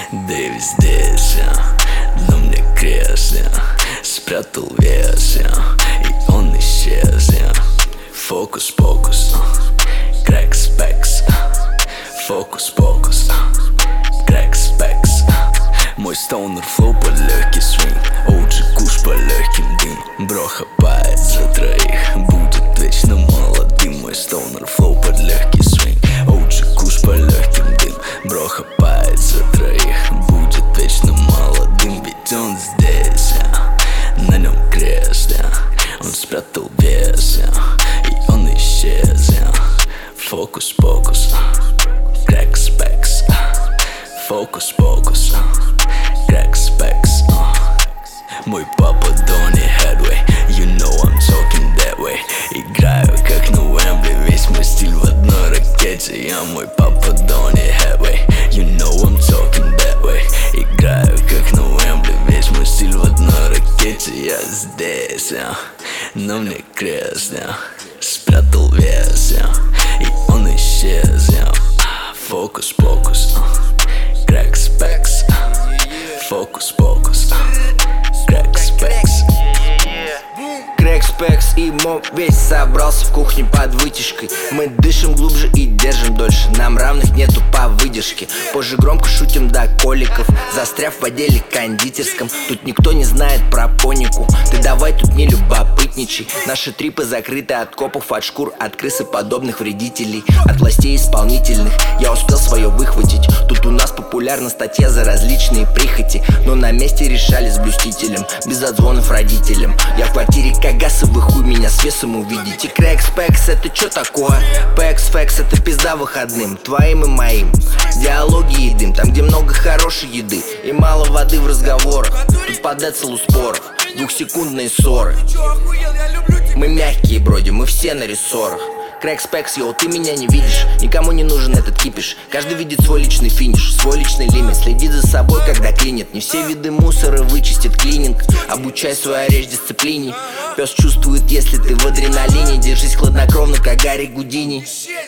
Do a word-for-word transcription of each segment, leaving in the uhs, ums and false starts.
Дэвис здесь, но мне крест, спрятал вес, и он исчез. Фокус-покус, крэк-спекс, фокус-покус, крэк-спекс. Мой стоунер флоу под легкий свинг, оуджи куш по легким дым. Бро хапает за троих, будет вечно молодым. Мой стоунер флоу под легкий свинг, оуджи куш по легким дым. Бро хапает за троих, будет вечно молодым. Ведь он здесь, на нем крест, он спрятал вес, и он исчез. Фокус-покус, крэк-спекс, фокус-покус, крэк-спекс. Мой папа Донни Хедвей, you know I'm talking that way. Играю как на Уэмбли, весь мой стиль в одной ракете. Я мой папа Донни Хедвей, you know I'm talking that way. Играю как на Уэмбли, весь мой стиль в одной ракете. Я здесь, но мне крест, спрятал вес, и он исчез. Фокус-покус, крэк-спекс, фокус-покус, крэк-спекс. Крэк-спекс и моб весь собрался в кухне под вытяжкой. Мы дышим глубже и держим дольше, нам равных нету по выдержке. Позже громко шутим до коликов, застряв в отделе кондитерском. Тут никто не знает про понику, ты давай тут не любопытничай. Наши трипы закрыты от копов, от шкур, от крыс и подобных вредителей, от властей исполнительных. Я успел свое выхватить. Тут у нас популярна статья за различные прихоти, но на месте решали с блюстителем, без отзвонов родителям. Я в квартире как гасовый хуй, меня с весом увидите. Крэк-спекс, это чё такое? Пэкс-фэкс, это пизда выходным, твоим и моим. Диалоги и дым, там где много хорошей еды и мало воды в разговорах. Тут по децелу споров, двухсекундные ссоры. Мы мягкие броди, мы все на рессорах. Крэк-спекс, йоу, ты меня не видишь, никому не нужен этот кипиш. Каждый видит свой личный финиш, свой личный лимит. Следит за собой, когда клинит. Не все виды мусора вычистит клининг. Обучай свою речь дисциплине. Пес чувствует, если ты в адреналине. Держись хладнокровно, как Гарри Гудини.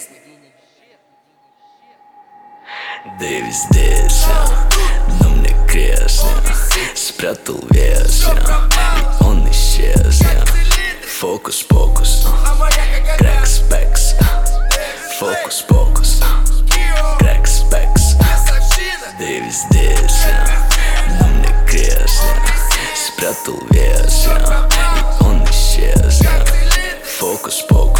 Дэвис здесь, но мне крест, спрятал вес, и он исчез. Фокус-покус, крэк-спекс, фокус-покус, крэк-спекс. Дэвис здесь, но мне крест, спрятал вес, и он исчез. Фокус-покус.